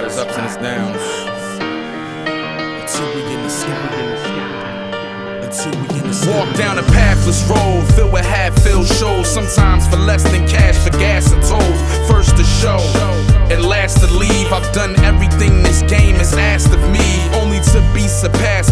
There's ups and there's downs. Until we in the sky. Walk down a pathless road filled with half-filled shows. Sometimes for less than cash for gas and tolls. First to show and last to leave. I've done everything this game has asked of me, only to be surpassed